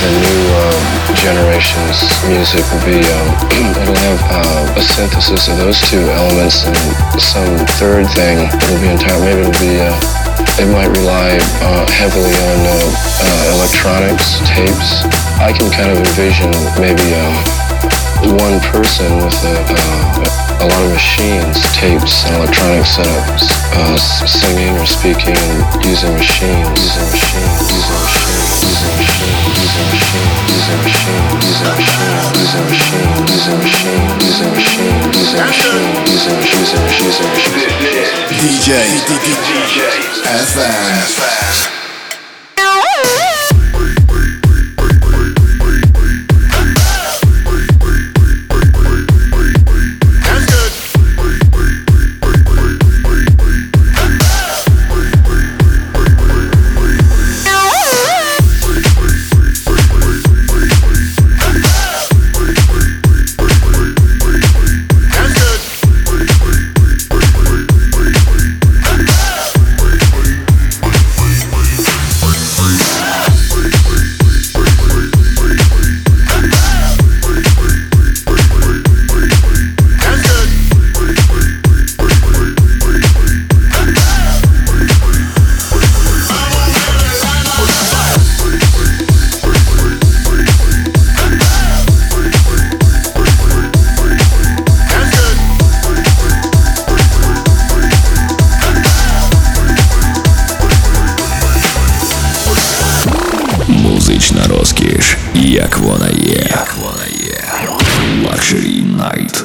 the new generation's music will be, it'll have a synthesis of those two elements and some third thing. It'll be maybe it'll be, it might rely heavily on electronics, tapes. I can kind of envision maybe one person with a lot of machines, tapes, and electronic setups, singing or speaking and using machines, using machines, using machines, using machines, using machines, using machines, using machines, using machines, using machines, using machines, using machines, using machines, DJ FM. Музична розкіш, як вона є. Luxury Night.